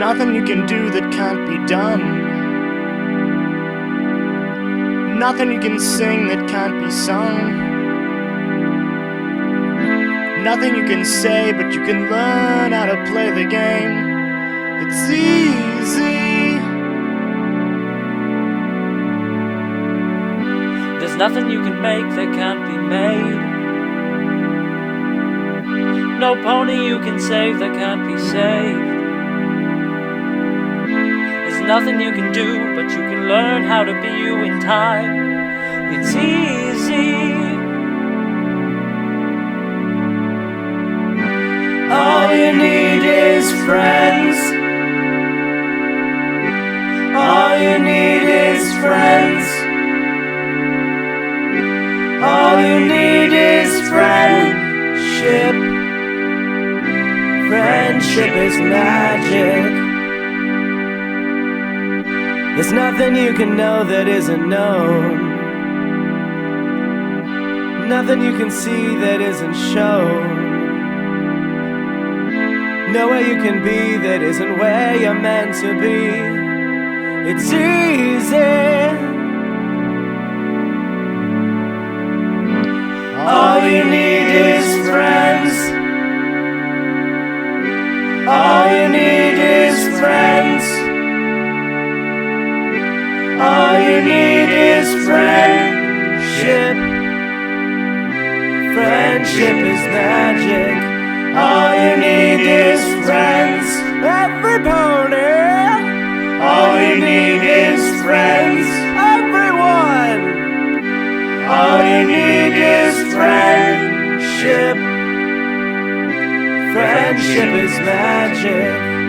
nothing you can do that can't be done. Nothing you can sing that can't be sung. Nothing you can say, but you can learn how to play the game. It's easy. There's nothing you can make that can't be made. No pony you can save that can't be saved. There's nothing you can do, but you can learn how to be you in time. It's easy. All you need is friends. All you need is friends. All you need is friendship. Friendship is magic. There's nothing you can know that isn't known. Nothing you can see that isn't shown. Nowhere you can be that isn't where you're meant to be. It's easy. All you need is friends. All you need is friends. All you need is friendship. Friendship is magic. All you need is friends. Every pony. All you need is friends. Everyone. All you need is friendship. Friendship is magic.